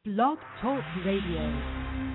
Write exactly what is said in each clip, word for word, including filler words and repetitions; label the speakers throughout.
Speaker 1: Blog Talk Radio.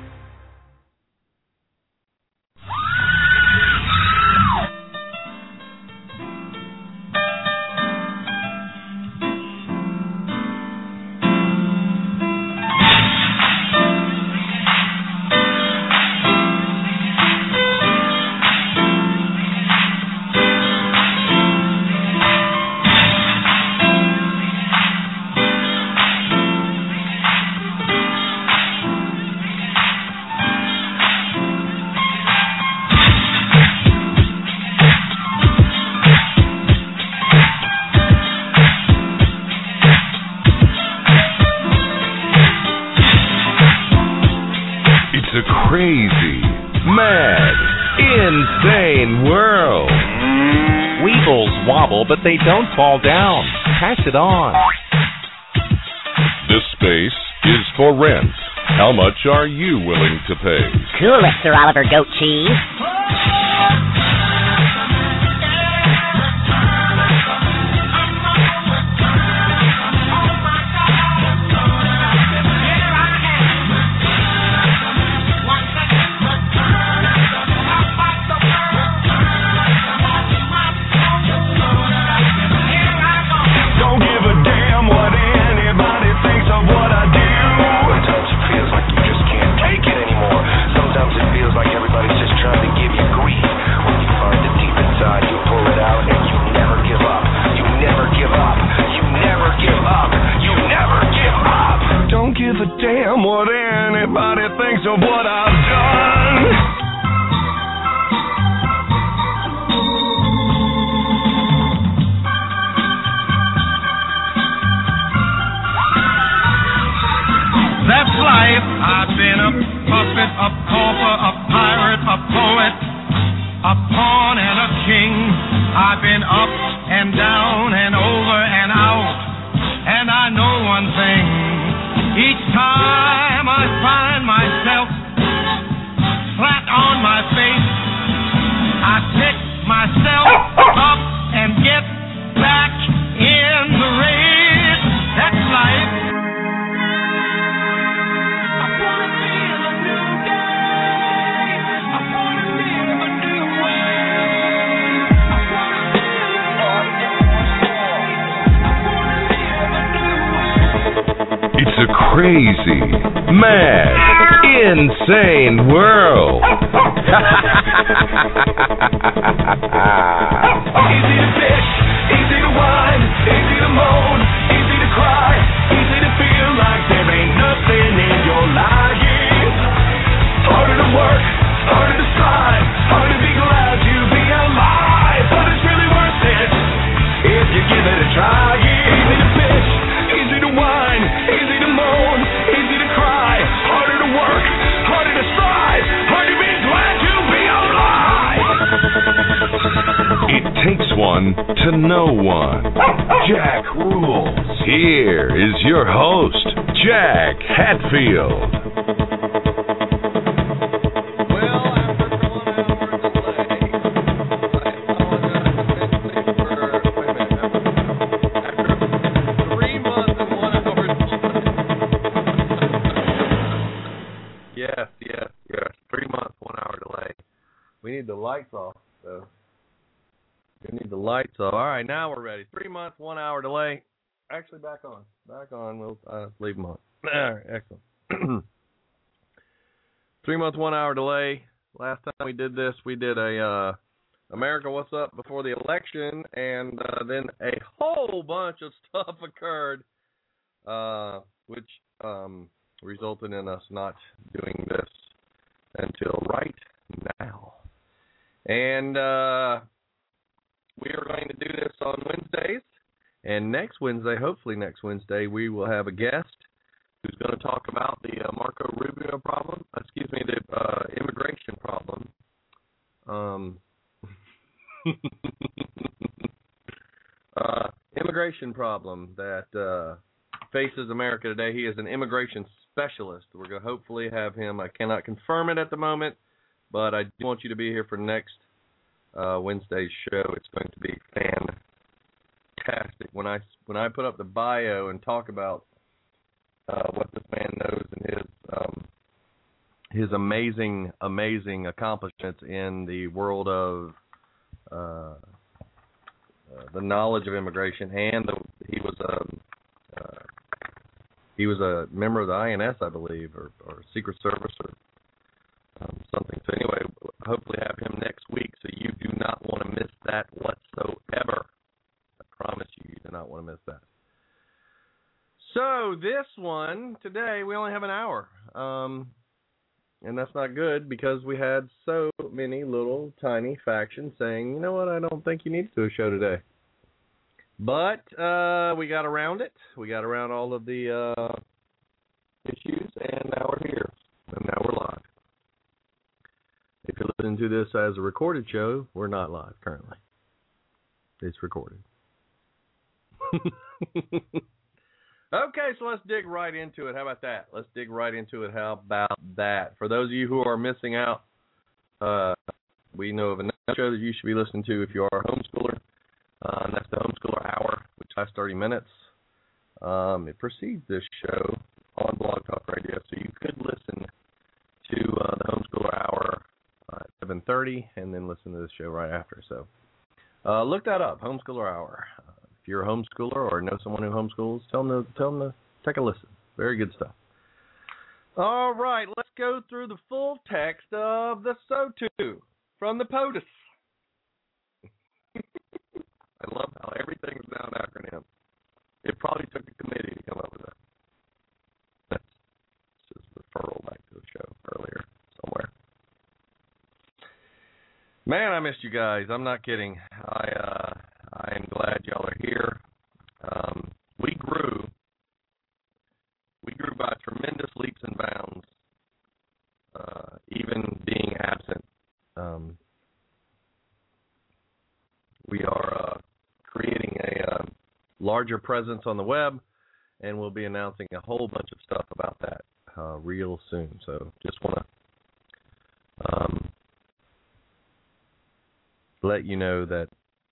Speaker 2: Crazy, mad, insane world.
Speaker 3: Weebles wobble, but they don't fall down. Pass it on.
Speaker 2: This space is for rent. How much are you willing to pay?
Speaker 4: Cool it, Sir Oliver Goat Cheese.
Speaker 2: Damn what anybody thinks of what I've done.
Speaker 5: That's life. I've been a puppet, a pauper, a pirate, a poet, a pawn and a king. I've been up and down and over and out, and I know one thing. Each time I find myself flat on my face, I pick myself up and get back in the race. That's life. I wanna feel a new day. I wanna live a new way. I wanna feel I wanna live a new way.
Speaker 2: It's a crazy, mad, insane world.
Speaker 5: Easy to fish, easy to whine, easy to moan, easy to cry, easy to feel like there ain't nothing in your life. Harder to work, harder to strive, harder to be glad to be alive. But it's really worth it if you give it a try. Easy to fish, easy to whine, easy to moan, easy to cry, harder to work, harder to strive, harder to be glad to be alive.
Speaker 2: It takes one to know one. Jack rules. Here is your host, Jack Hatfield.
Speaker 6: The lights off, so we need the lights off. All right, now we're ready. Three months, one hour delay. Actually, back on, back on. We'll uh, leave them on. All right, excellent. Three months, one hour delay. Last time we did this, we did a uh, America What's Up before the election, and uh, then a whole bunch of stuff occurred, uh, which um, resulted in us not doing this until right now. And uh, we are going to do this on Wednesdays. And next Wednesday, hopefully next Wednesday, we will have a guest who's going to talk about the uh, Marco Rubio problem. Excuse me, the uh, immigration problem. Um, uh, immigration problem that uh, faces America today. He is an immigration specialist. We're going to hopefully have him. I cannot confirm it at the moment, but I do want you to be here for next uh, Wednesday's show. It's going to be fantastic. When I when I put up the bio and talk about uh, what this man knows his amazing, amazing accomplishments in the world of uh, uh, the knowledge of immigration, and the, he was a uh, he was a member of the I N S, I believe, or, or Secret Service, or um, something. So anyway, hopefully have him next week. So you do not want to miss that whatsoever. I promise you, you do not want to miss that. So this one today, we only have an hour. Um, And that's not good because we had so many little tiny factions saying, you know what, I don't think you need to do a show today. But uh, we got around it. We got around all of the uh, issues, and now we're here. And now we're live. If you're listening to this as a recorded show, we're not live currently. It's recorded. Okay, so let's dig right into it. How about that? Let's dig right into it. How about that? For those of you who are missing out, uh, we know of another show that you should be listening to if you are a homeschooler, uh, and that's the Homeschooler Hour, which lasts thirty minutes. Um, it precedes this show on Blog Talk Radio, so you could listen to uh, the Homeschooler Hour uh, at seven thirty and then listen to this show right after. So uh, look that up, Homeschooler Hour. Uh, If you're a homeschooler or know someone who homeschools, tell them to, tell them to take a listen. Very good stuff. All right, let's go through the full text of the S O T U from the POTUS. I love how everything's now an acronym. It probably took a committee to come up with that. That's just a referral back to the show earlier somewhere. Man, I missed you guys. I'm not kidding. I, uh... I am glad y'all are here. Um, we grew, we grew by tremendous leaps and bounds, uh, even being absent. Um, we are uh, creating a uh, larger presence on the web, and we'll be announcing a whole bunch of stuff about that uh, real soon. So just want to um, let you know that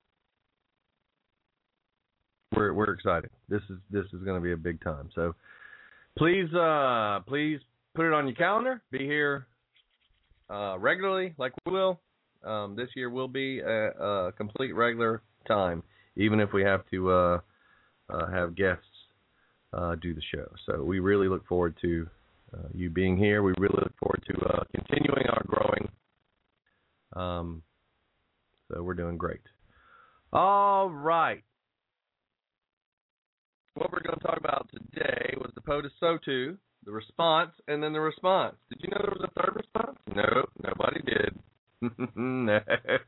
Speaker 6: We're we're excited. This is this is going to be a big time. So please uh, please put it on your calendar. Be here uh, regularly, like we will. Um, this year will be a, a complete regular time, even if we have to uh, uh, have guests uh, do the show. So we really look forward to uh, you being here. We really look forward to uh, continuing our growing. Um, so we're doing great. All right. What we're going to talk about today was the POTUS S O T U, the response, and then the response. Did you know there was a third response? No, nobody did. no.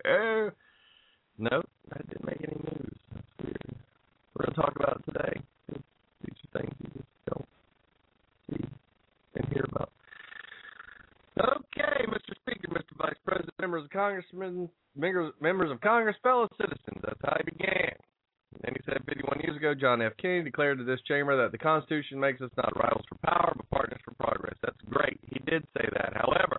Speaker 6: Nope, that didn't make any news. That's weird. We're going to talk about it today. These are things you just don't see and hear about. Okay, Mister Speaker, Mister Vice President, members of Congressmen, members of Congress, fellow citizens, that's how he began. And he said fifty-one years ago, John F. Kennedy declared to this chamber that the Constitution makes us not rivals for power, but partners for progress. That's great. He did say that. However,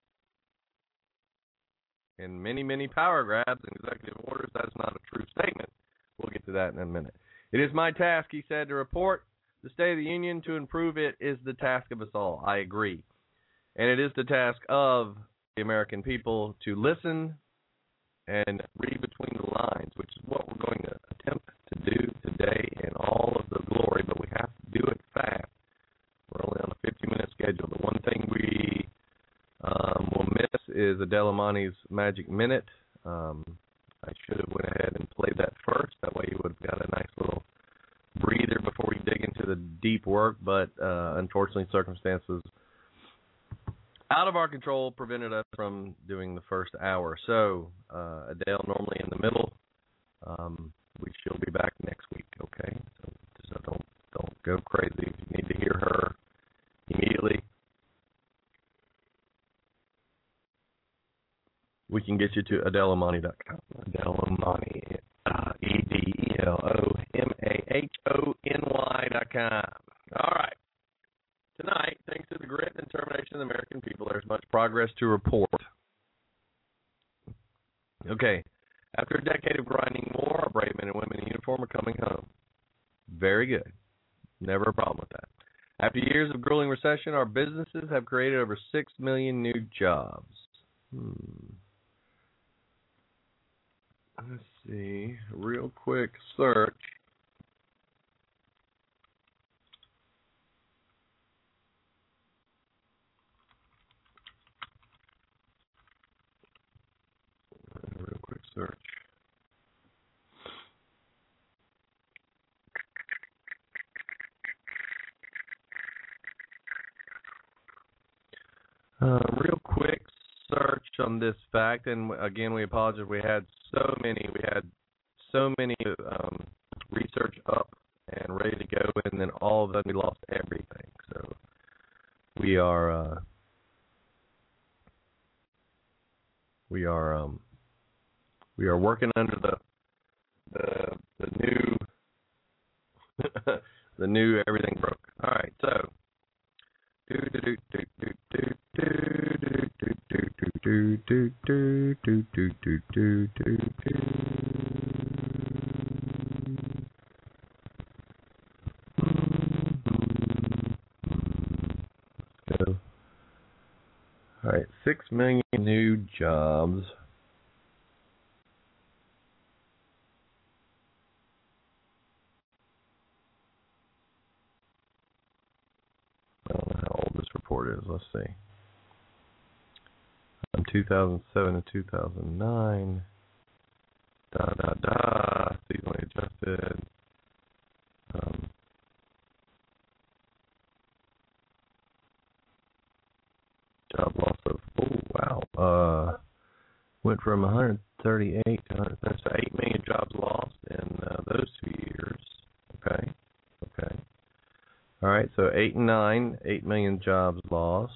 Speaker 6: in many, many power grabs and executive orders, that is not a true statement. We'll get to that in a minute. It is my task, he said, to report the State of the Union. To improve it is the task of us all. I agree. And it is the task of the American people to listen and read between the lines, which is what we're going to attempt to do today in all of the glory, but we have to do it fast. We're only on a fifty-minute schedule. The one thing we um, will miss is Adele Amani's Magic Minute. Um, I should have went ahead and played that first. That way you would have got a nice little breather before we dig into the deep work, but uh, unfortunately circumstances out of our control prevented us from doing the first hour. So, uh, Adele normally in the middle. Um, we she'll be back next week, okay? So, so don't don't go crazy. If you need to hear her immediately, we can get you to Adele Amani dot com. Adele Amani, uh, E D E L O M A H O N Y dot com. All right. Tonight, thanks to the grit and determination of the American people, there's much progress to report. Okay, after a decade of grinding war, our brave men and women in uniform are coming home. Very good. Never a problem with that. After years of grueling recession, our businesses have created over six million new jobs. Hmm. Let's see. Real quick search. Real quick search. Uh, real quick search on this fact, and again, we apologize. We had so many, we had so many um, research up and ready to go, and then all of a sudden we lost everything. So we are, uh, we are, um, we are working under the the the new the new everything broke. All right, so. Do do do do do do do do do do do do do do do do. Go. All right, six million new jobs. I don't know how old this report is. Let's see. From two thousand seven to two thousand nine. Da da da. Seasonally adjusted. Um, job loss of oh wow. Uh, went from one hundred thirty-eight to one hundred thirty, so eight million jobs lost in uh, those two years. Okay. Okay. All right, so eight and nine, eight million jobs lost.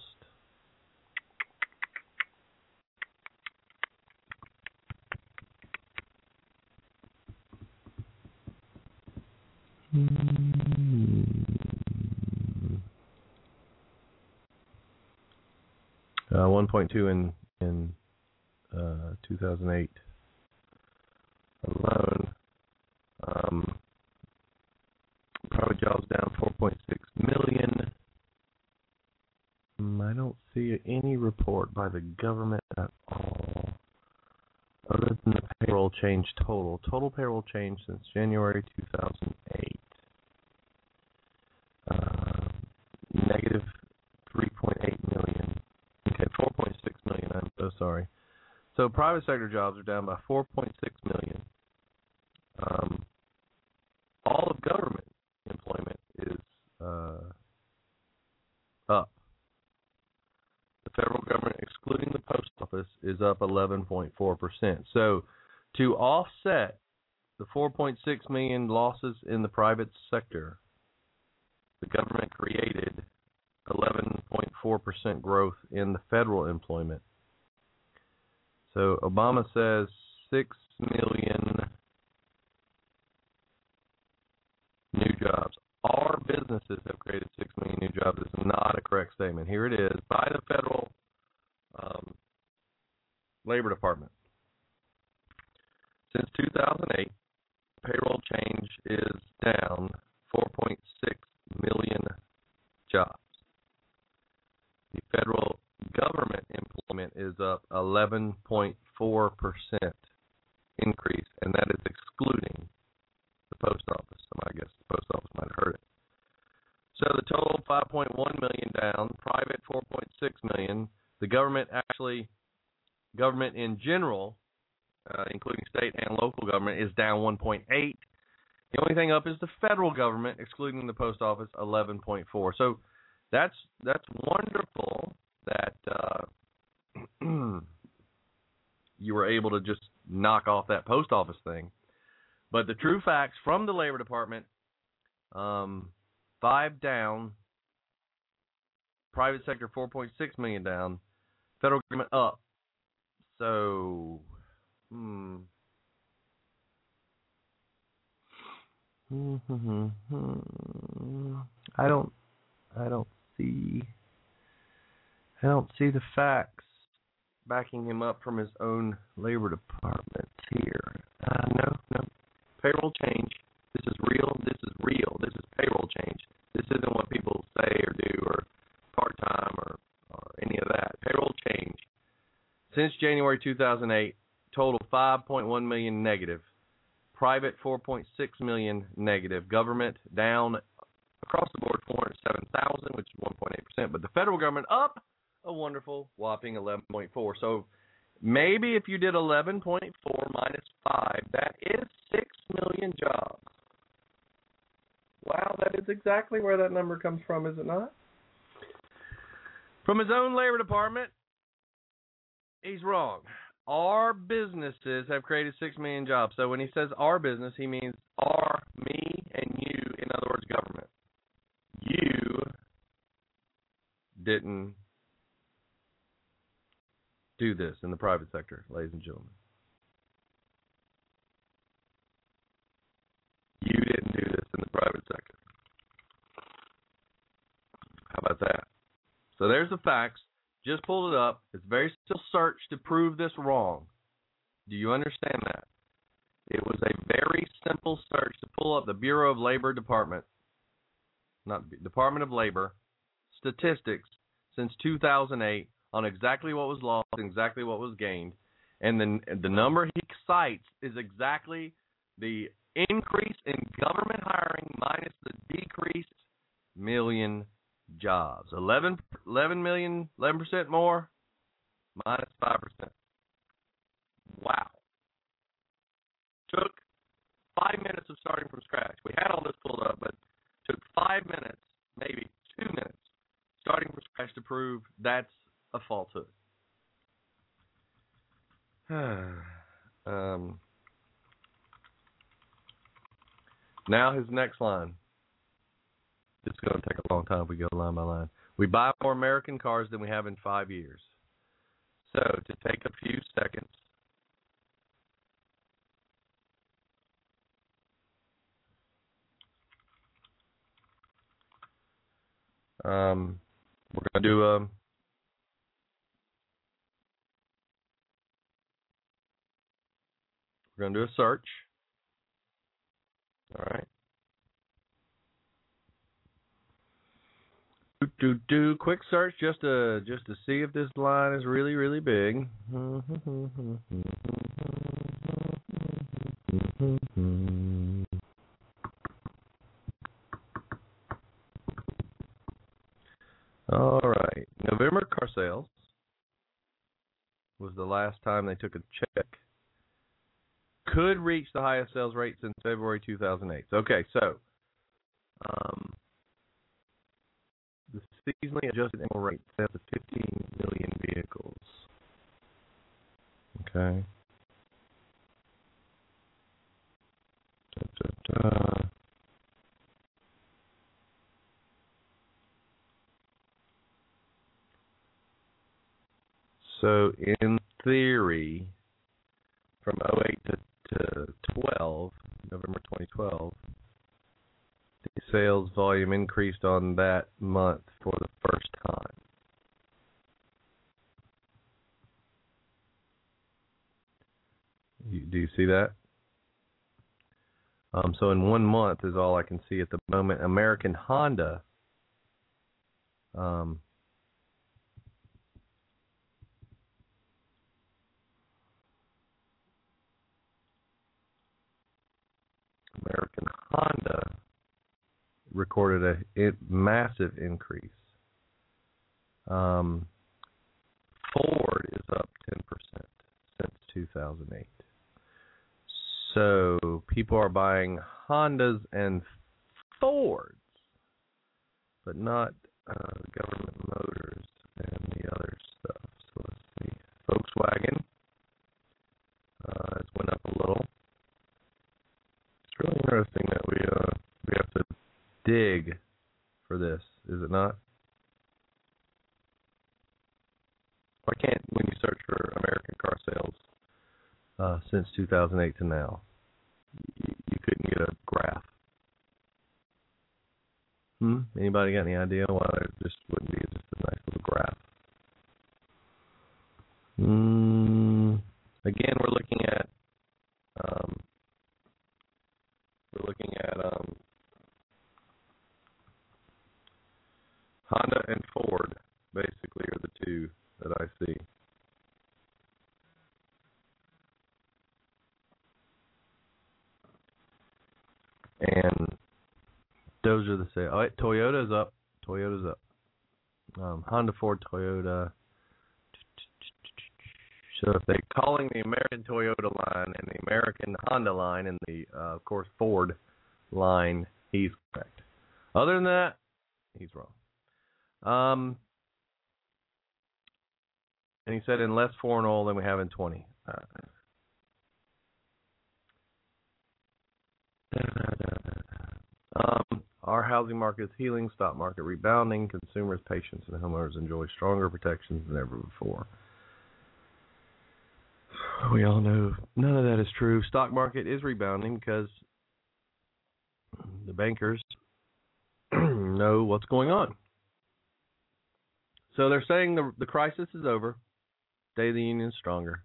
Speaker 6: Uh, one point two in in uh, two thousand eight alone. Um, private jobs down four point six million. I don't see any report by the government at all, other than the payroll change total. Total payroll change since January two thousand eight. Uh, negative three point eight million. Okay, four point six million. I'm so sorry. So private sector jobs are down by four point six million. Um, all of government employment is uh, up. The federal government, excluding the post office, is up eleven point four percent. So to offset the four point six million losses in the private sector, the government created eleven point four percent growth in the federal employment. So Obama says six million new jobs. Our businesses have created six million new jobs. It's not a correct statement. Here it is by the federal um, Labor Department. Since two thousand eight, payroll change is down four point six million jobs. The federal government employment is up eleven point four percent increase, and that is excluding the post office. So I guess the post office might have heard it. So the total five point one million down, private four point six million. The government actually, government in general, uh, including state and local government, is down one point eight. The only thing up is the federal government, excluding the post office, eleven point four. So that's that's wonderful that uh, you were able to just knock off that post office thing. But the true facts from the Labor Department, um, five down, private sector four point six million down, federal government up. So, hmm. I don't, I don't see, I don't see the facts backing him up from his own Labor Department here. Uh, no, no. Payroll change. This is real. This is real. This is payroll change. This isn't what people say since January two thousand eight, total five point one million negative. Private four point six million negative. Government down across the board four hundred seven thousand, which is one point eight percent. But the federal government up a wonderful whopping eleven point four. So maybe if you did eleven point four minus five, that is six million jobs. Wow, that is exactly where that number comes from, is it not? From his own Labor Department, he's wrong. Our businesses have created six million jobs. So when he says our business, he means our, me, and you, in other words, government. You didn't do this in the private sector, ladies and gentlemen. You didn't do this in the private sector. How about that? So there's the facts. Just pulled it up. It's very simple search to prove this wrong. Do you understand that? It was a very simple search to pull up the Bureau of Labor Department, not Department of Labor, statistics since two thousand eight on exactly what was lost, exactly what was gained. And then the number he cites is exactly the increase in government hiring minus the decreased million jobs. eleven, eleven million, eleven percent more, minus five percent. Wow. Took five minutes of starting from scratch. We had all this pulled up, but took five minutes, maybe two minutes, starting from scratch to prove that's a falsehood. um, now his next line. It's going to take a long time if we go line by line. We buy more American cars than we have in five years. So to take a few seconds, um, we're going to do a we're going to do a search. All right. Do, do, do quick search just to just to see if this line is really really big. All right, November car sales was the last time they took a check. Could reach the highest sales rate since February two thousand eight. Okay, so um. the seasonally adjusted annual rate sales of fifteen million vehicles. Okay. Da, da, da. So in theory, from oh eight to, to twelve, November twenty twelve, the sales volume increased on that month for the first time. You, do you see that? Um, so in one month is all I can see at the moment. American Honda um, American Honda recorded a it, massive increase. Um, Ford is up ten percent since two thousand eight. So people are buying Hondas and Fords, but not uh, government motors and the other stuff. So let's see. Volkswagen uh, has went up a little. It's really interesting that we uh, we have to dig for this, is it not? Why can't, when you search for American car sales uh, since two thousand eight to now, you, you couldn't get a graph? Hmm? Anybody got any idea why there just wouldn't be just a nice little graph? Hmm. Again, we're looking at um, we're looking at um, Honda and Ford. Basically, are the two that I see. Um, Honda, Ford, Toyota. So if they're calling the American Toyota line and the American Honda line and the, uh, of course, Ford line, he's correct. Other than that, he's wrong. Um, and he said in less foreign oil than we have in twenty. Uh, um, our housing market is healing, stock market rebounding, consumers' patience, and homeowners enjoy stronger protections than ever before. We all know none of that is true. Stock market is rebounding because the bankers know what's going on. So they're saying the the crisis is over. Day of the Union is stronger.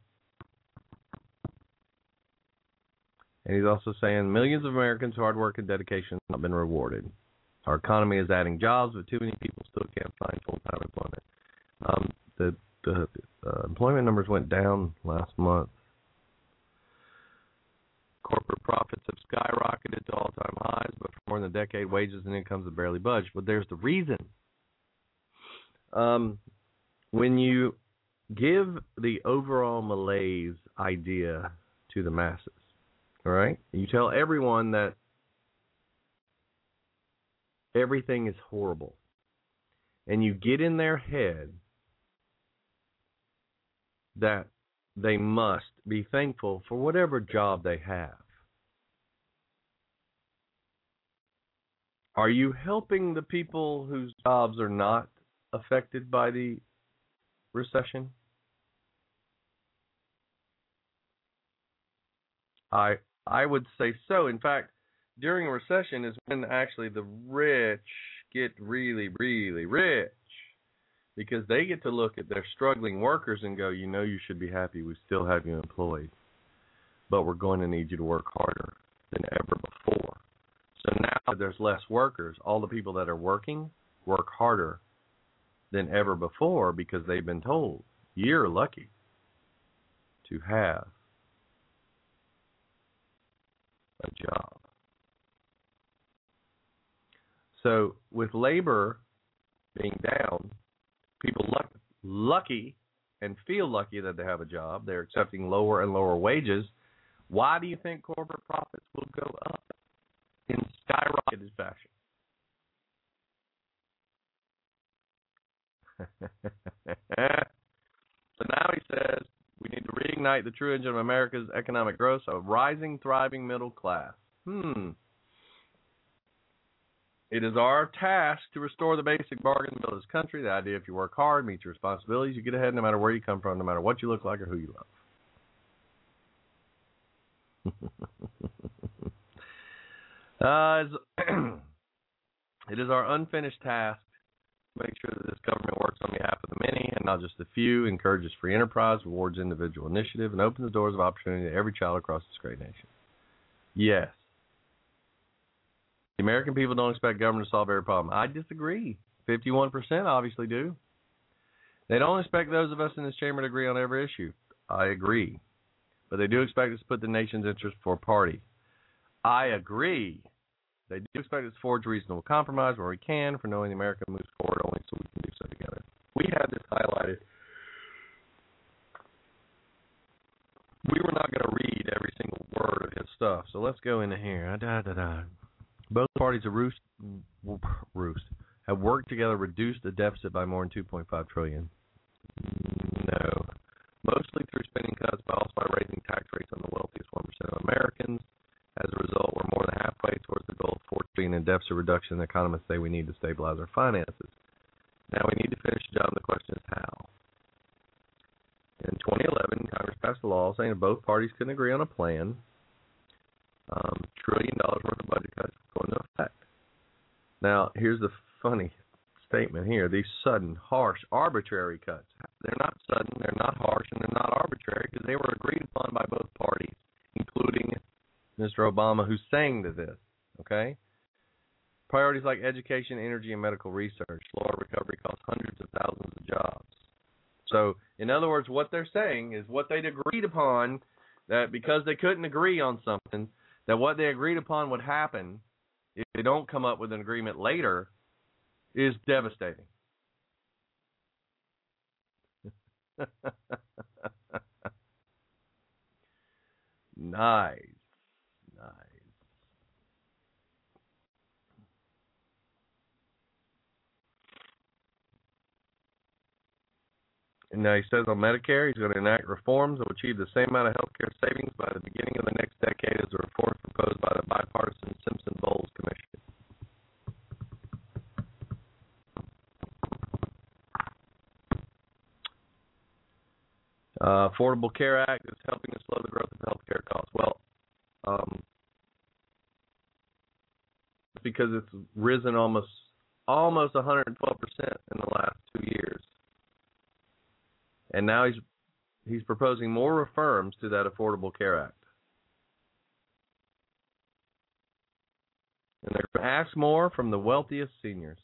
Speaker 6: And he's also saying millions of Americans' hard work and dedication have not been rewarded. Our economy is adding jobs, but too many people still can't find full-time employment. Um, the the uh, employment numbers went down last month. Corporate profits have skyrocketed to all-time highs, but for more than a decade, wages and incomes have barely budged. But there's the reason. Um, when you give the overall malaise idea to the masses, all right, you tell everyone that everything is horrible, and you get in their head that they must be thankful for whatever job they have. Are you helping the people whose jobs are not affected by the recession? I I would say so. In fact, during a recession is when actually the rich get really, really rich, because they get to look at their struggling workers and go, you know, you should be happy we still have you employed, but we're going to need you to work harder than ever before. So now there's less workers. All the people that are working work harder than ever before because they've been told, you're lucky to have a job. So with labor being down, people luck, lucky and feel lucky that they have a job. They're accepting lower and lower wages. Why do you think corporate profits will go up in skyrocketed fashion? So now he says we need to reignite the true engine of America's economic growth, a rising, thriving middle class. Hmm. It is our task to restore the basic bargain of this country. The idea if you work hard, meet your responsibilities, you get ahead no matter where you come from, no matter what you look like or who you love. uh, it is our unfinished task to make sure that this government works on behalf of the many and not just the few, encourages free enterprise, rewards individual initiative, and opens the doors of opportunity to every child across this great nation. Yes. The American people don't expect government to solve every problem. I disagree. fifty-one percent obviously do. They don't expect those of us in this chamber to agree on every issue. I agree. But they do expect us to put the nation's interest before party. I agree. They do expect us to forge reasonable compromise where we can, for knowing America moves forward only so we can do so together. We had this highlighted. We were not going to read every single word of his stuff, so let's go into here. Da, da, da. Both parties have, roost, roost, have worked together to reduce the deficit by more than two point five trillion dollars. No. Mostly through spending cuts, but also by raising tax rates on the wealthiest one percent of Americans. As a result, we're more than halfway towards the goal of four trillion dollars in deficit reduction the economists say we need to stabilize our finances. Now we need to finish the job, and the question is how. In twenty eleven, Congress passed a law saying that both parties couldn't agree on a plan. Um, trillion dollars worth of budget cuts go into effect. Now, here's the funny statement here. These sudden, harsh, arbitrary cuts. They're not sudden, they're not harsh, and they're not arbitrary because they were agreed upon by both parties, including Mister Obama, who's saying to this, okay? Priorities like education, energy, and medical research. Slower recovery costs hundreds of thousands of jobs. So, in other words, what they're saying is what they'd agreed upon, that because they couldn't agree on something, that what they agreed upon would happen if they don't come up with an agreement later is devastating. Nice. Nice. And now he says on Medicare he's going to enact reforms that will achieve the same amount of health care savings by the beginning of the next decade as the reforms proposed by the bipartisan Simpson-Bowles Commission. Uh, Affordable Care Act is helping to slow the growth of health care costs. Well, um, because it's risen almost almost one hundred twelve percent in the last two years. And now he's he's proposing more reforms to that Affordable Care Act. And they're going to ask more from the wealthiest seniors.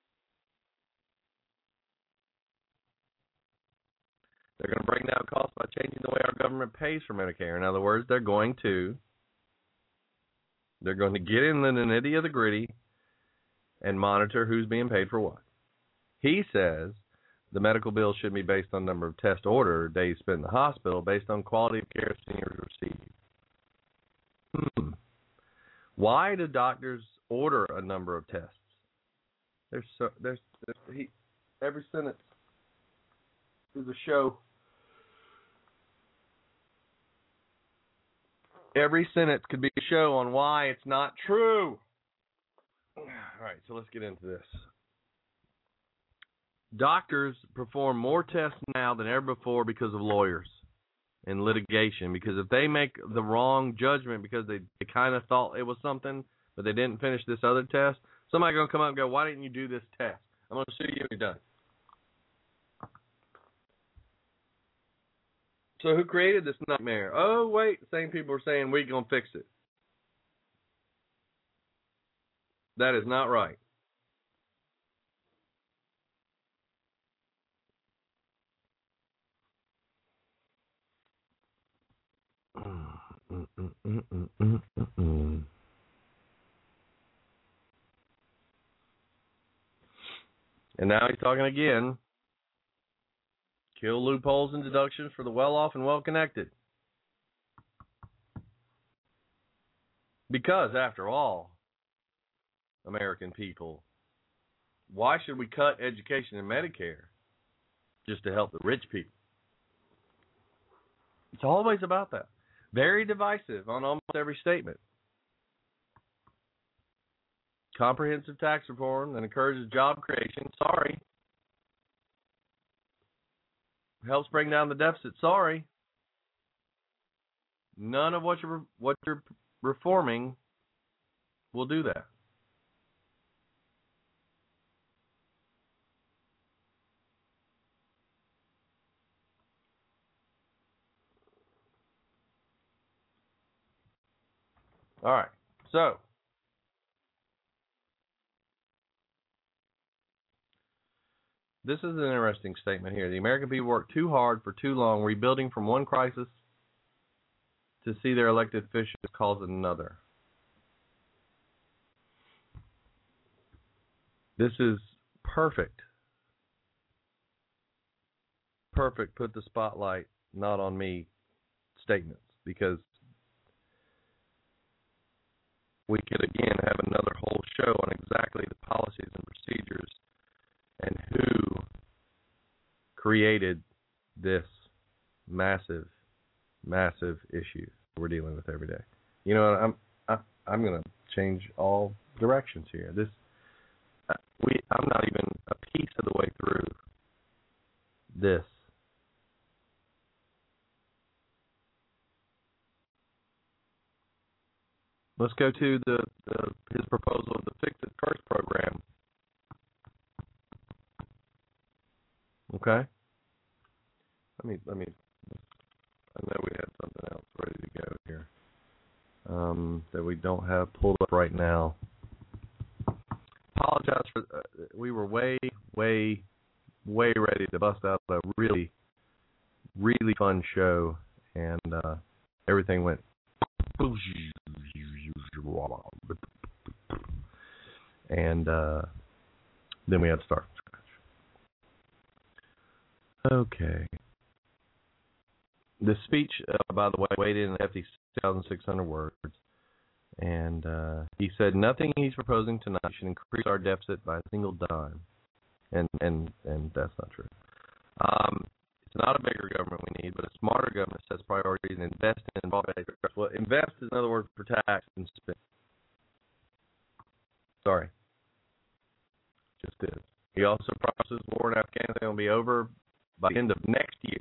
Speaker 6: They're going to bring down costs by changing the way our government pays for Medicare. In other words, they're going to they're going to get in the nitty of the gritty and monitor who's being paid for what. He says the medical bill should be based on number of tests ordered or days spent in the hospital, based on quality of care seniors receive. Hmm. Why do doctors order a number of tests? There's so there's, there's he, every sentence is a show. Every sentence could be a show on why it's not true. All right, so let's get into this. Doctors perform more tests now than ever before because of lawyers and litigation. Because if they make the wrong judgment because they, they kind of thought it was something, but they didn't finish this other test, somebody's going to come up and go, why didn't you do this test? I'm going to sue you and you're done. So who created this nightmare? Oh, wait, the same people are saying we're going to fix it. That is not right. Mm, mm, mm, mm, mm, mm, mm. And now he's talking again. Kill loopholes and deductions for the well-off and well-connected. Because, after all, American people, why should we cut education and Medicare just to help the rich people? It's always about that. Very divisive on almost every statement. Comprehensive tax reform that encourages job creation. Sorry. Helps bring down the deficit. Sorry. None of what you're what you're reforming will do that. All right. So, this is an interesting statement here. The American people worked too hard for too long, rebuilding from one crisis to see their elected officials cause another. This is perfect. Perfect, put the spotlight not on me statements, because we could again have another whole show on exactly the policies and procedures and who created this massive, massive issue we're dealing with every day. You know, I'm I, I'm going to change all directions here. This we I'm not even a piece of the way through this. Let's go to the, the his proposal of the Fix It First program. Okay. Let me let me. I know we had something else ready to go here um, that we don't have pulled up right now. Apologize for uh, we were way way way ready to bust out a really really fun show, and uh, everything went. And uh, then we had to start from scratch. Okay. the speech, uh, by the way, weighed in at six thousand six hundred words. And uh, he said nothing he's proposing tonight should increase our deficit by a single dime. And and, and that's not true. Um, it's not a bigger government we need, but a smarter government sets priorities and invests in broad-based. Well, invest is another word for tax and spend. Sorry. Just is. He also promises war in Afghanistan will be over by the end of next year.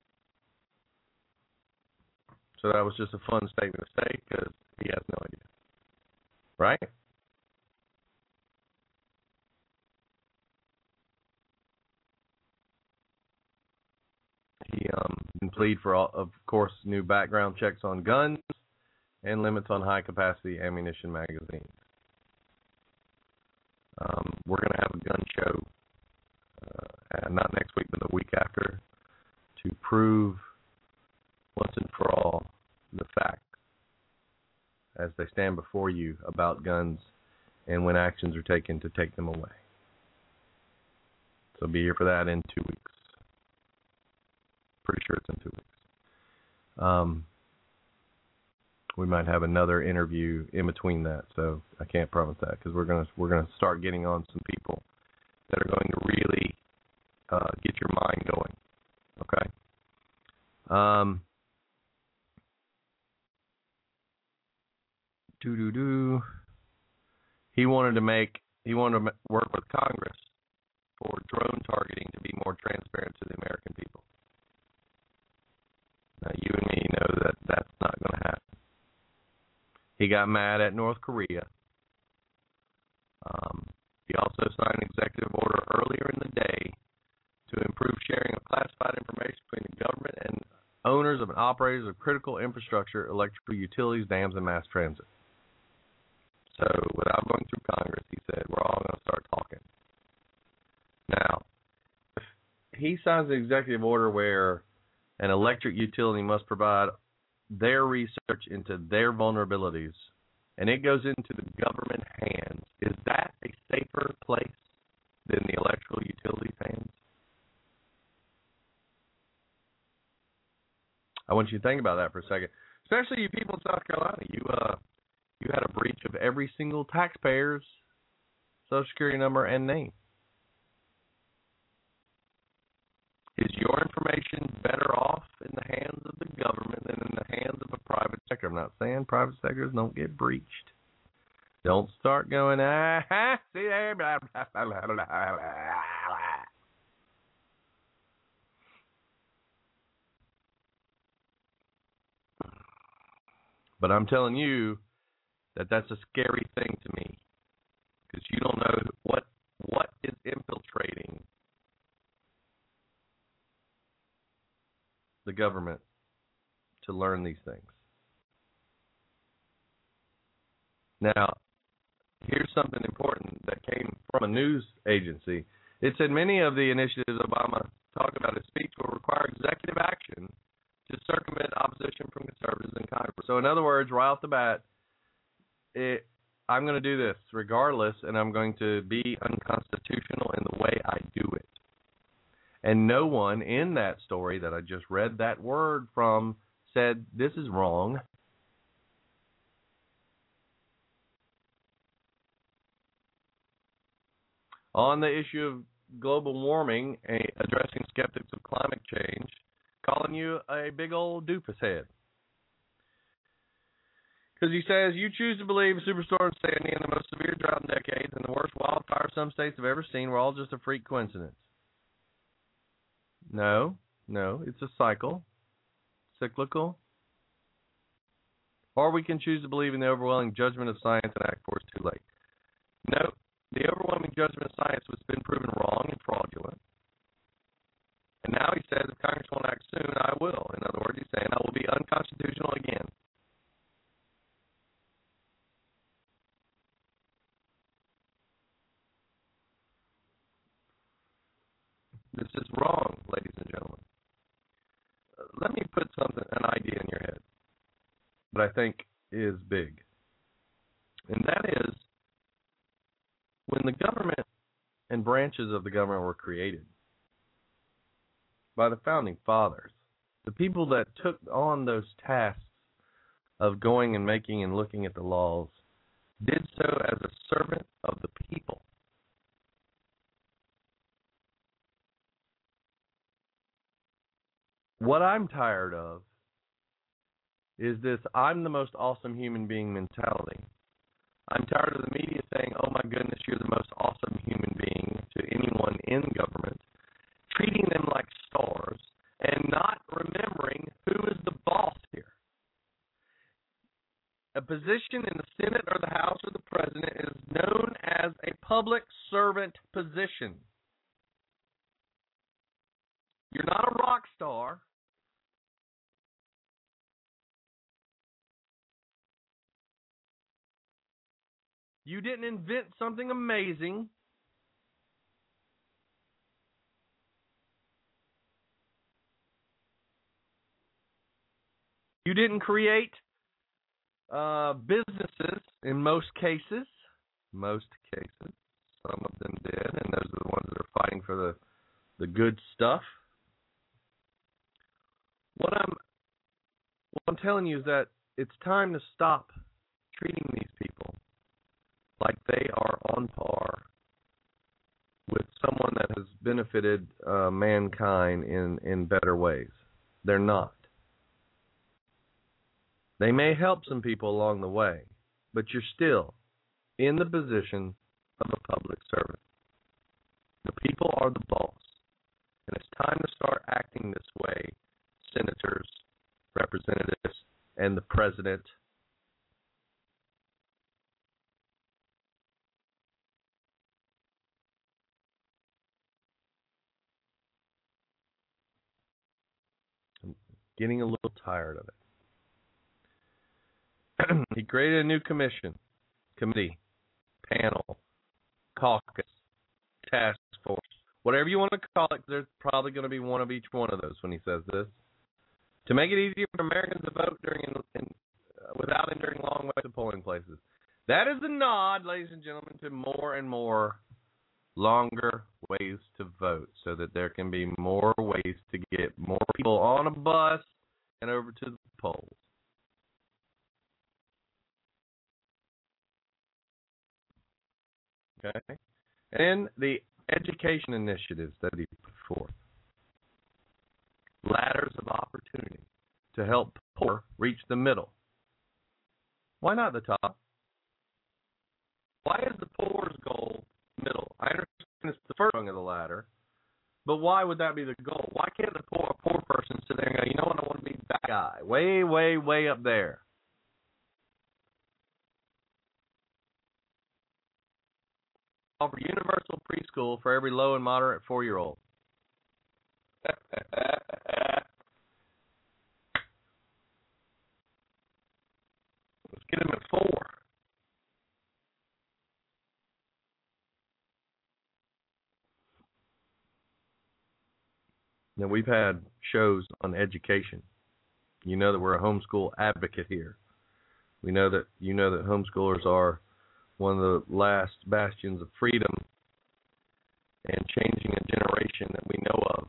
Speaker 6: So that was just a fun statement to say because he has no idea. Right? He um can plead for, all, of course, new background checks on guns and limits on high-capacity ammunition magazines. Um, we're going to have a gun show, uh, not next week, but the week after, to prove once and for all the facts as they stand before you about guns and when actions are taken to take them away. So be here for that in two weeks. Pretty sure it's in two weeks. Um, we might have another interview in between that, so I can't promise that because we're gonna we're gonna start getting on some people that are going to really uh, get your mind going. Okay. Um. Do do do. He wanted to make. He wanted to work with Congress for drone targeting to be more transparent to the American people. Now, you and me know that that's not going to happen. He got mad at North Korea. Um, he also signed an executive order earlier in the day to improve sharing of classified information between the government and owners of and operators of critical infrastructure, electrical utilities, dams, and mass transit. So, without going through Congress, he said, we're all going to start talking. Now, if he signs an executive order where an electric utility must provide their research into their vulnerabilities, and it goes into the government hands, is that a safer place than the electrical utilities' hands? I want you to think about that for a second, especially you people in South Carolina. You uh, you had a breach of every single taxpayer's Social Security number and name. Is your information better off in the hands of the government than in the hands of a private sector? I'm not saying private sectors don't get breached. Don't start going, ah, ha, see there, blah, blah, blah, blah, blah, blah. But I'm telling you that that's a scary thing to me because you don't know what what is infiltrating the government to learn these things. Now, here's something important that came from a news agency. It said many of the initiatives Obama talked about in his speech will require executive action to circumvent opposition from conservatives in Congress. So in other words, right off the bat, it, I'm going to do this regardless, and I'm going to be unconstitutional in the way I do it. And no one in that story that I just read that word from said, this is wrong. On the issue of global warming, addressing skeptics of climate change, calling you a big old doofus head. Because he says, you choose to believe Superstorm Sandy and the most severe drought in decades and the worst wildfire some states have ever seen were all just a freak coincidence. No, no, it's a cycle, cyclical. Or we can choose to believe in the overwhelming judgment of science and act before it's too late. No, the overwhelming judgment of science has been proven wrong and fraudulent. And now he says, if Congress won't act soon, I will. In other words, he's saying I will be unconstitutional again. This is wrong, ladies and gentlemen. Uh, let me put something, an idea in your head that I think is big. And that is, when the government and branches of the government were created by the founding fathers, the people that took on those tasks of going and making and looking at the laws did so as a servant of the people. What I'm tired of is this I'm the most awesome human being mentality. I'm tired of the media saying, oh my goodness, you're the most awesome human being to anyone in government, treating them like stars, and not remembering who is the boss here. A position in the Senate or the House or the President is known as a public servant position. You're not a rock star. You didn't invent something amazing. You didn't create uh, businesses in most cases. Most cases. Some of them did, and those are the ones that are fighting for the, the good stuff. What I'm, what I'm telling you is that it's time to stop treating these people like they are on par with someone that has benefited uh, mankind in, in better ways. They're not. They may help some people along the way, but you're still in the position of a public servant. The people are the boss, and it's time to start acting this way, senators, representatives, and the president. Getting a little tired of it. He created a new commission, committee, panel, caucus, task force, whatever you want to call it. There's probably going to be one of each one of those when he says this, to make it easier for Americans to vote during and, and uh, without enduring long waits to polling places. That is a nod, ladies and gentlemen, to more and more longer ways to vote, so that there can be more ways to get more people on a bus and over to the polls. Okay? And the education initiatives that he put forth. Ladders of opportunity to help poor reach the middle. Why not the top? Why is the poor's goal middle? I understand it's the first rung of the ladder, but why would that be the goal? Why can't the poor poor person sit there and go, you know what, I want to be that guy, way, way, way up there? Offer universal preschool for every low and moderate four-year-old. Let's get him at four. Now, we've had shows on education. You know that we're a homeschool advocate here. We know that you know that homeschoolers are one of the last bastions of freedom and changing a generation that we know of.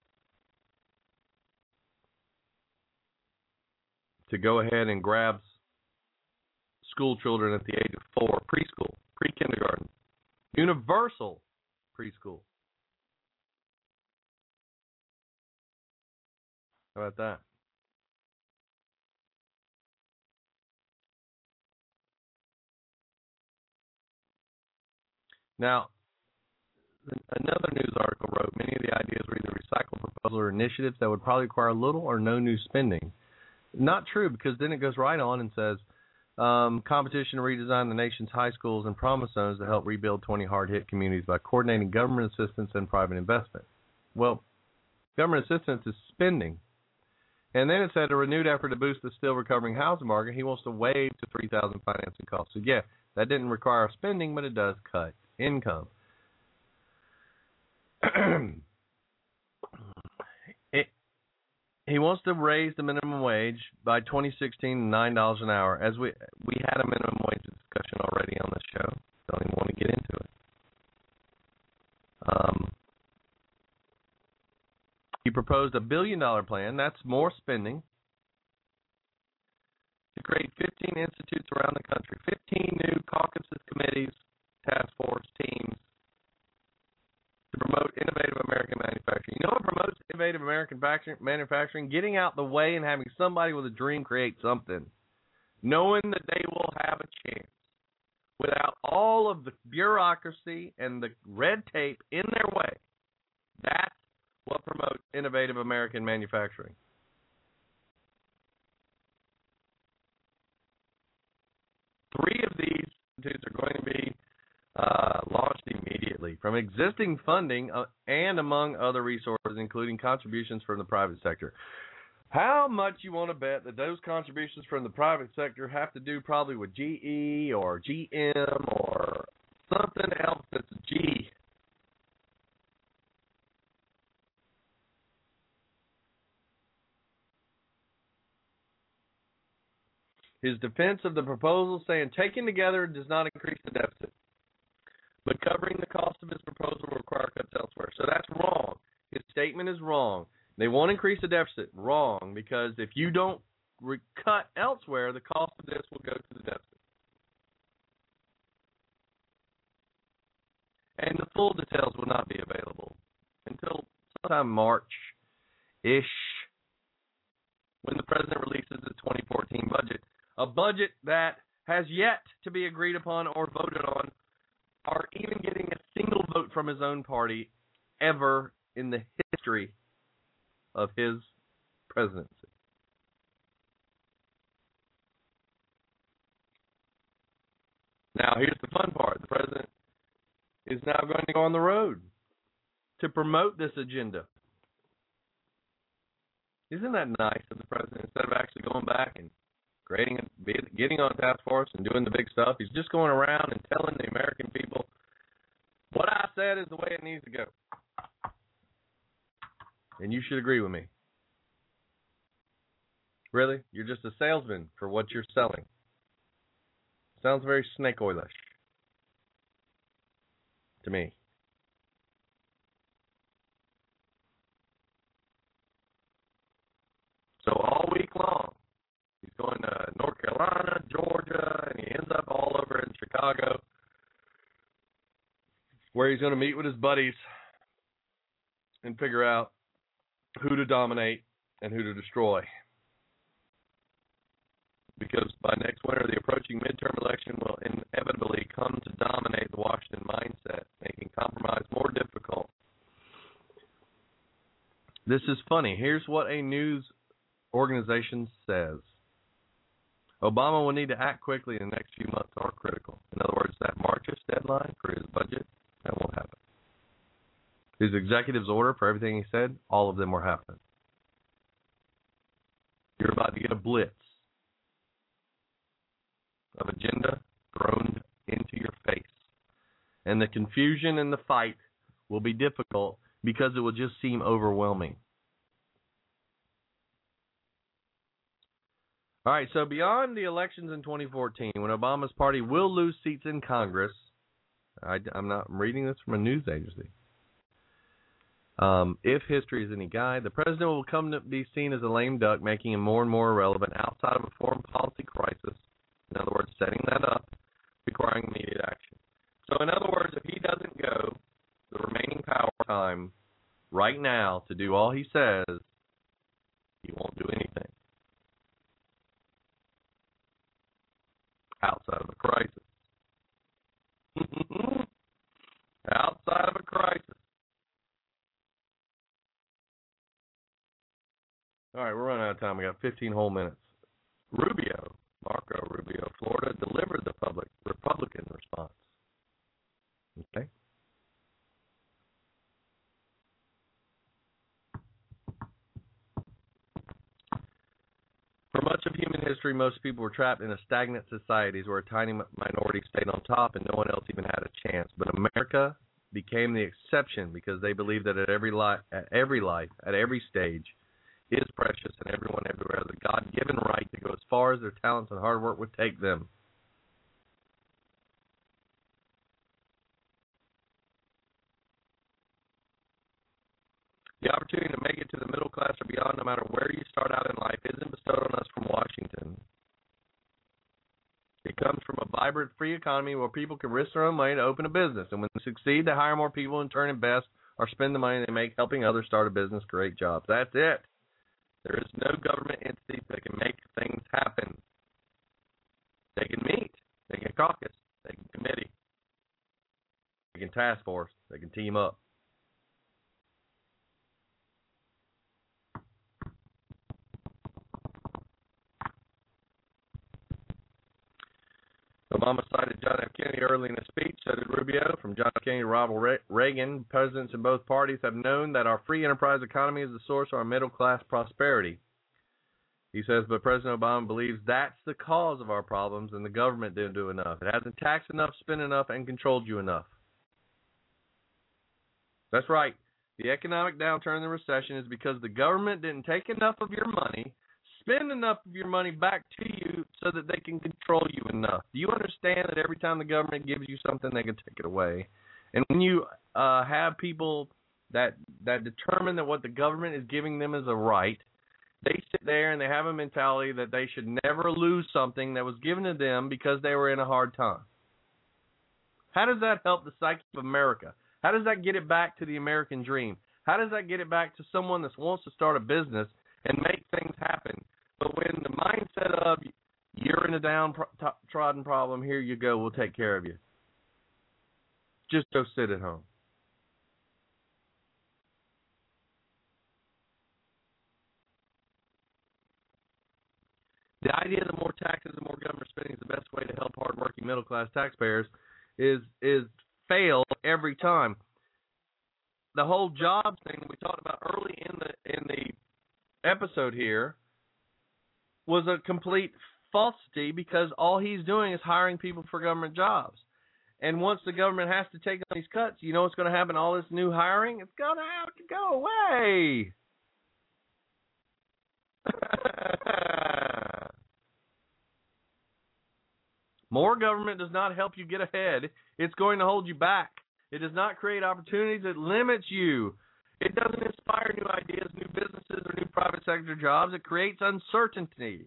Speaker 6: To go ahead and grab school children at the age of four, preschool, pre-kindergarten, universal preschool. How about that? Now, another news article wrote, many of the ideas were either recycled proposals or initiatives that would probably require little or no new spending. Not true, because then it goes right on and says, um, competition to redesign the nation's high schools and promise zones to help rebuild twenty hard-hit communities by coordinating government assistance and private investment. Well, government assistance is spending. And then it said a renewed effort to boost the still recovering housing market. He wants to waive the three thousand dollars financing costs. So, yeah, that didn't require spending, but it does cut income. it, he wants to raise the minimum wage by twenty sixteen to nine dollars an hour. As we we had a minimum wage discussion already on this show. Don't even want to get into it. Um, He proposed a billion-dollar plan. That's more spending. To create fifteen institutes around the country, fifteen new caucuses, committees, task force teams to promote innovative American manufacturing. You know what promotes innovative American manufacturing? Getting out the way and having somebody with a dream create something, knowing that they will have a chance without all of the bureaucracy and the red tape in their way. That's what promotes innovative American manufacturing. Three of these institutes are going to be uh, launched immediately from existing funding uh, and among other resources, including contributions from the private sector. How much you want to bet that those contributions from the private sector have to do probably with G E or G M or something else that's G? His defense of the proposal saying taken together does not increase the deficit, but covering the cost of his proposal will require cuts elsewhere. So that's wrong. His statement is wrong. They won't increase the deficit. Wrong, because if you don't re- cut elsewhere, the cost of this will go to the deficit. And the full details will not be available until sometime March-ish, when the president releases the twenty fourteen budget. A budget that has yet to be agreed upon or voted on, or even getting a single vote from his own party ever in the history of his presidency. Now, here's the fun part. The president is now going to go on the road to promote this agenda. Isn't that nice of the president? Instead of actually going back and creating, a, getting on task force and doing the big stuff, he's just going around and telling the American people, what I said is the way it needs to go. And you should agree with me. Really? You're just a salesman for what you're selling. Sounds very snake oilish to me. So all week long, he's going to North Carolina, Georgia, and he ends up all over in Chicago, where he's going to meet with his buddies and figure out who to dominate and who to destroy. Because by next winter, the approaching midterm election will inevitably come to dominate the Washington mindset, making compromise more difficult. This is funny. Here's what a news organization says. Obama will need to act quickly in the next few months are critical. In other words, that March-ish deadline for his budget, that won't happen. His executive's order for everything he said, all of them were happening. You're about to get a blitz of agenda thrown into your face. And the confusion and the fight will be difficult because it will just seem overwhelming. All right, so beyond the elections in twenty fourteen, when Obama's party will lose seats in Congress, I, I'm not I'm reading this from a news agency. Um, if history is any guide, the president will come to be seen as a lame duck, making him more and more irrelevant outside of a foreign policy crisis. In other words, setting that up, requiring immediate action. So in other words, if he doesn't go the remaining power time right now to do all he says, he won't do anything outside of a crisis. Outside of a crisis. All right, we're running out of time. We got fifteen whole minutes. Rubio, Marco Rubio, Florida, delivered the public Republican response. Okay. For much of human history, most people were trapped in a stagnant societies where a tiny minority stayed on top and no one else even had a chance. But America became the exception because they believed that at every life, at every life, at every stage, is precious, and everyone everywhere has a God-given right to go as far as their talents and hard work would take them. The opportunity to make it to the middle class or beyond, no matter where you start out in life, isn't bestowed on us from Washington. It comes from a vibrant, free economy where people can risk their own money to open a business. And when they succeed, they hire more people, in turn invest or spend the money they make helping others start a business, create jobs. That's it. There is no government entity that can make things happen. They can meet. They can caucus. They can committee. They can task force. They can team up. Obama cited John F. Kennedy early in his speech, so did Rubio. From John F. Kennedy to Ronald Reagan, presidents in both parties have known that our free enterprise economy is the source of our middle-class prosperity. He says, but President Obama believes that's the cause of our problems, and the government didn't do enough. It hasn't taxed enough, spent enough, and controlled you enough. That's right. The economic downturn and the recession is because the government didn't take enough of your money, spend enough of your money back to you so that they can control you enough. Do you understand that every time the government gives you something, they can take it away? And when you uh, have people that that determine that what the government is giving them is a right, they sit there and they have a mentality that they should never lose something that was given to them because they were in a hard time. How does that help the psyche of America? How does that get it back to the American dream? How does that get it back to someone that wants to start a business and make things happen? But when the mindset of you're in a downtrodden problem, here you go, we'll take care of you. Just go sit at home. The idea that more taxes and more government spending is the best way to help hardworking middle-class taxpayers is is failed every time. The whole jobs thing that we talked about early in the in the episode here was a complete falsity because all he's doing is hiring people for government jobs. And once the government has to take on these cuts, you know what's going to happen? All this new hiring, it's going to have to go away. More government does not help you get ahead. It's going to hold you back. It does not create opportunities. It limits you. It doesn't inspire new ideas, new businesses, or new private sector jobs. It creates uncertainty.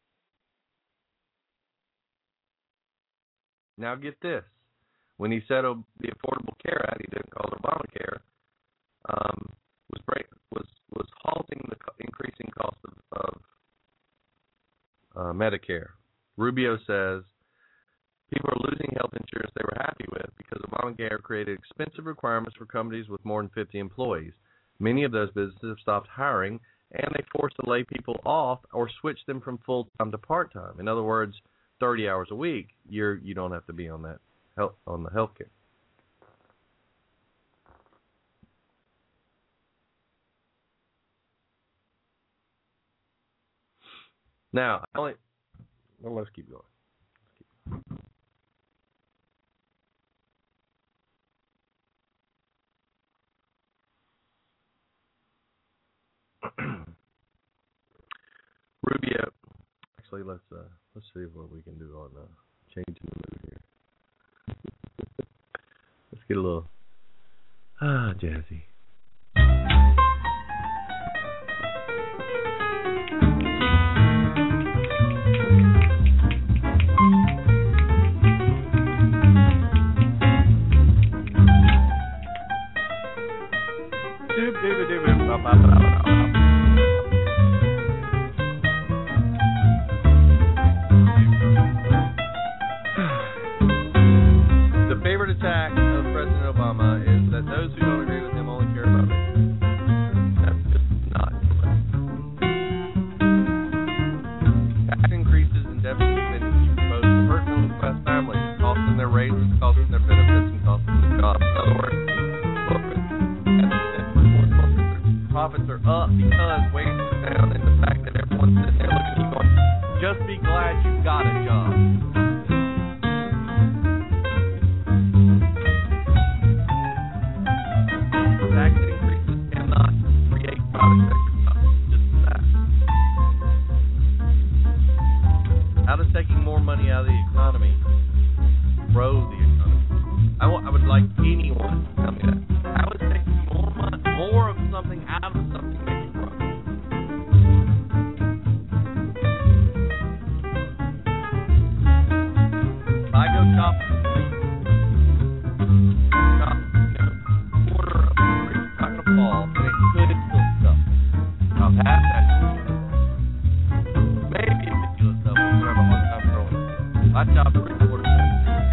Speaker 6: Now get this. When he said oh, the Affordable Care Act, he didn't call it Obamacare, um, was, break, was was halting the increasing cost of, of uh, Medicare. Rubio says, people are losing health insurance they were happy with because Obamacare created expensive requirements for companies with more than fifty employees. Many of those businesses have stopped hiring, and they forced to lay people off or switch them from full-time to part-time. In other words, thirty hours a week, you're, you don't have to be on that health, on the health care. Now, I only, well, let's keep going. Let's keep going. Rubio, actually, let's uh, let's see what we can do on uh, changing the mood here. Let's get a little ah jazzy. The favorite attack of President Obama is that those who don't agree with him only care about it. That's just not correct. Tax increases and deficit spending he proposed to hurt middle-class families, costing their raises, costing their benefits, and costing their jobs. In other words, corporate profits are up because wages are down, and the fact that everyone's sitting there looking at you going, just be glad you got a job. Tax increases cannot create private sector jobs. Just that. How does taking more money out of the economy grow the economy? I, want, I would like anyone to tell me that. How is taking more money, more of something something out of something that you broke. If I go chop the tree, chop, you know, a quarter of the tree, it's not going to fall, and it could still stuff. I'll pass that. Maybe if it kills stuff, we're going to have a hard time throwing it. I chop three quarters of it.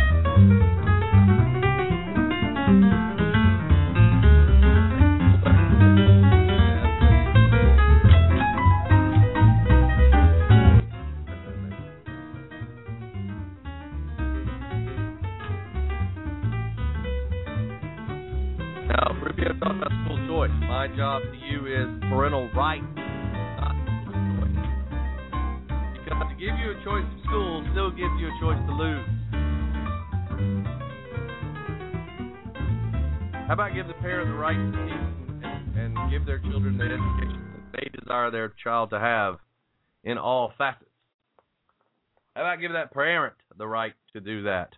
Speaker 6: Now, Rubio talked about school choice. My job to you is parental right, not school choice. Because to give you a choice of school still gives you a choice to lose. How about give the parent the right to teach and, and give their children the education that they desire their child to have in all facets? How about give that parent the right to do that?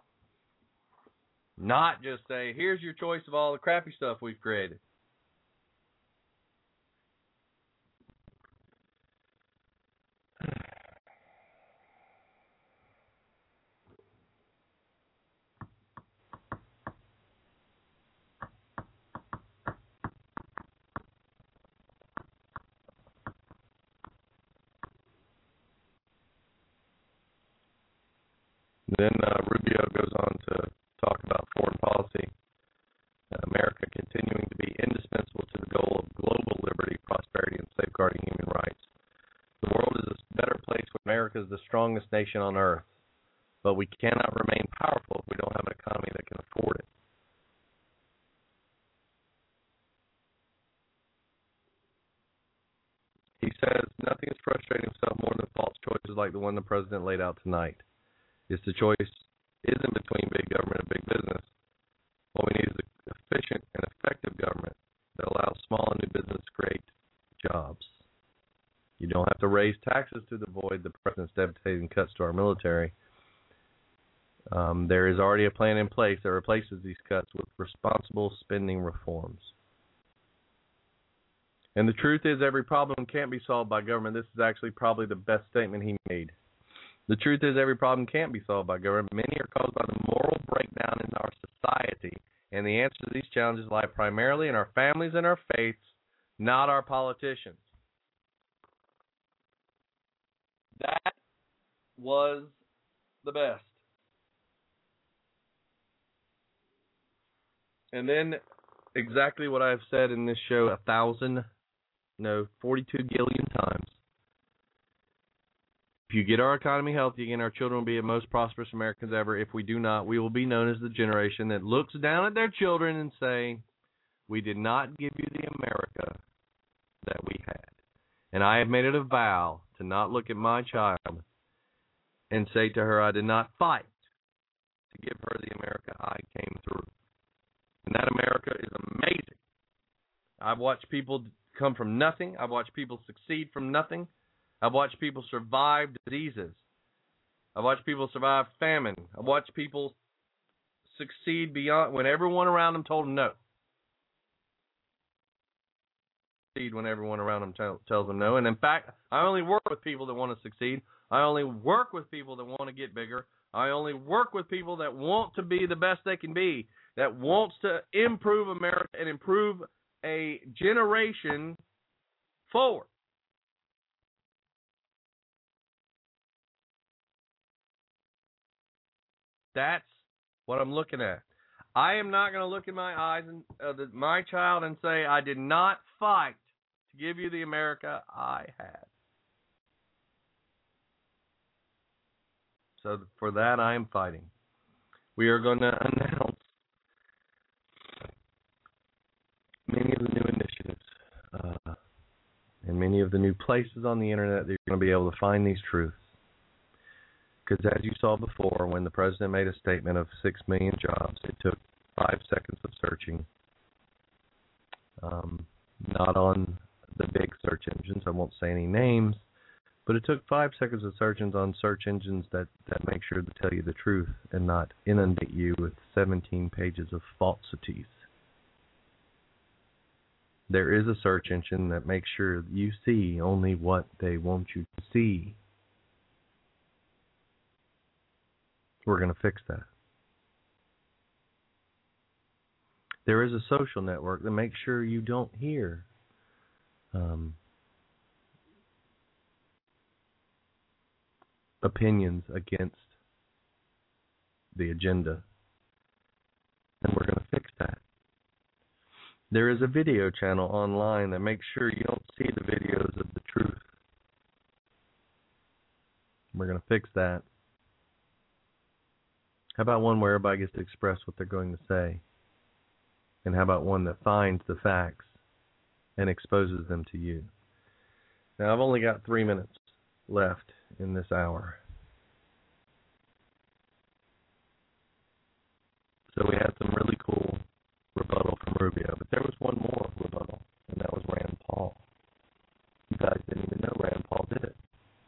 Speaker 6: Not just say, here's your choice of all the crappy stuff we've created. Then uh, Rubio goes on to talk about foreign policy, uh, America continuing to be indispensable to the goal of global liberty, prosperity, and safeguarding human rights. The world is a better place when America is the strongest nation on earth, but we cannot remain powerful if we don't have an economy that can afford it. He says nothing is frustrating himself more than false choices like the one the president laid out tonight. It's the choice isn't between big government and big business. What we need is an efficient and effective government that allows small and new business to create jobs. You don't have to raise taxes to avoid the president's devastating cuts to our military. Um, there is already a plan in place that replaces these cuts with responsible spending reforms. And the truth is, every problem can't be solved by government. This is actually probably the best statement he made. The truth is, every problem can't be solved by government. Many are caused by the moral breakdown in our society, and the answer to these challenges lie primarily in our families and our faiths, not our politicians. That was the best. And then exactly what I've said in this show a thousand, no, forty-two gillion times. If you get our economy healthy again, our children will be the most prosperous Americans ever. If we do not, we will be known as the generation that looks down at their children and say, we did not give you the America that we had. And I have made it a vow to not look at my child and say to her, I did not fight to give her the America I came through. And that America is amazing. I've watched people come from nothing. I've watched people succeed from nothing. I've watched people survive diseases. I've watched people survive famine. I've watched people succeed beyond when everyone around them told them no. Succeed when everyone around them tell, tells them no. And in fact, I only work with people that want to succeed. I only work with people that want to get bigger. I only work with people that want to be the best they can be, that wants to improve America and improve a generation forward. That's what I'm looking at. I am not going to look in my eyes and uh, the, my child and say, I did not fight to give you the America I had. So for that, I am fighting. We are going to announce many of the new initiatives uh, and many of the new places on the internet that you're going to be able to find these truths. Because as you saw before, when the president made a statement of six million jobs, it took five seconds of searching. Um, not on the big search engines. I won't say any names. But it took five seconds of searching on search engines that, that make sure to tell you the truth and not inundate you with seventeen pages of falsities. There is a search engine that makes sure you see only what they want you to see. We're going to fix that. There is a social network that makes sure you don't hear um, opinions against the agenda. And we're going to fix that. There is a video channel online that makes sure you don't see the videos of the truth. We're going to fix that. How about one where everybody gets to express what they're going to say? And how about one that finds the facts and exposes them to you? Now, I've only got three minutes left in this hour. So we had some really cool rebuttal from Rubio, but there was one more rebuttal, and that was Rand Paul. You guys didn't even know Rand Paul did it.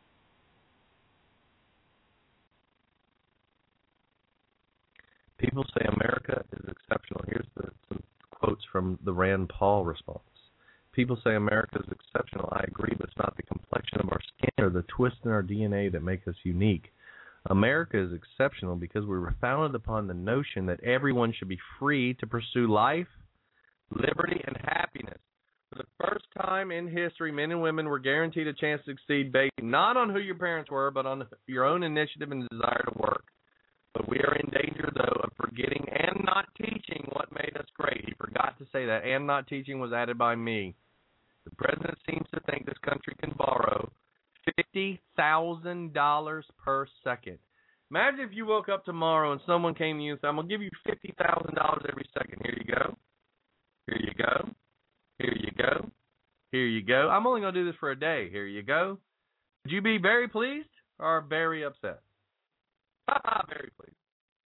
Speaker 6: People say America is exceptional. Here's the, some quotes from the Rand Paul response. People say America is exceptional. I agree, but it's not the complexion of our skin or the twists in our D N A that make us unique. America is exceptional because we were founded upon the notion that everyone should be free to pursue life, liberty, and happiness. For the first time in history, men and women were guaranteed a chance to succeed based not on who your parents were, but on your own initiative and desire to work. But we are in danger, though, of forgetting and not teaching what made us great. He forgot to say that, and not teaching was added by me. The president seems to think this country can borrow fifty thousand dollars per second. Imagine if you woke up tomorrow and someone came to you and said, I'm going to give you fifty thousand dollars every second. Here you go. Here you go. Here you go. Here you go. I'm only going to do this for a day. Here you go. Would you be very pleased or very upset? Very pleased.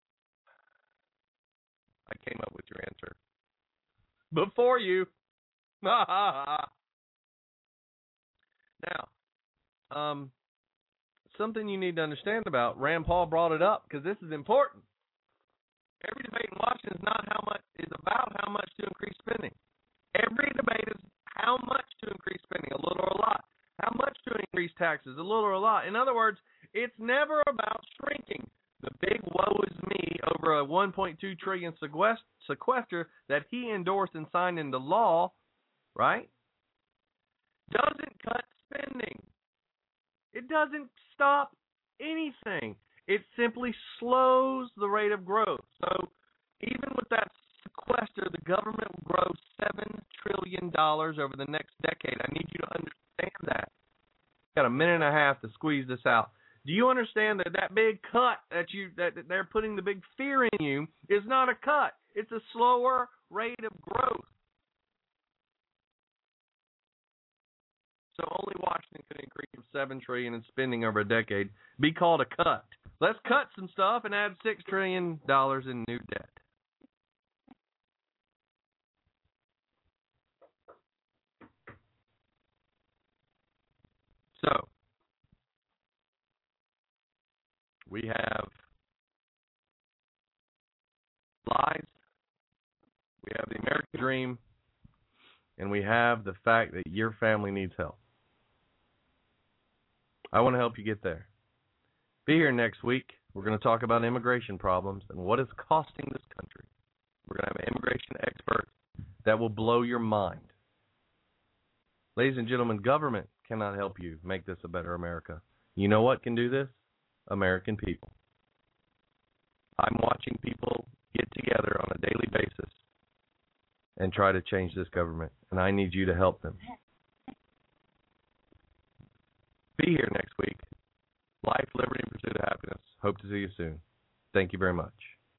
Speaker 6: I came up with your answer before you. Now, um, something you need to understand about Rand Paul brought it up because this is important. Every debate in Washington is not how much is about how much to increase spending. Every debate is how much to increase spending, a little or a lot. How much to increase taxes, a little or a lot. In other words, it's never about shrinking. The big woe is me over a one point two trillion dollars sequester that he endorsed and signed into law, right, doesn't cut spending. It doesn't stop anything. It simply slows the rate of growth. So even with that sequester, the government will grow seven trillion dollars over the next decade. I need you to understand that. Got a minute and a half to squeeze this out. Do you understand that that big cut that you that they're putting the big fear in you is not a cut? It's a slower rate of growth. So only Washington could increase from seven trillion dollars in spending over a decade be called a cut. Let's cut some stuff and add six trillion dollars in new debt. So we have lies, we have the American dream, and we have the fact that your family needs help. I want to help you get there. Be here next week. We're going to talk about immigration problems and what it's costing this country. We're going to have an immigration expert that will blow your mind. Ladies and gentlemen, government cannot help you make this a better America. You know what can do this? American people. I'm watching people get together on a daily basis and try to change this government, and I need you to help them. Be here next week. Life, liberty, and pursuit of happiness. Hope to see you soon. Thank you very much.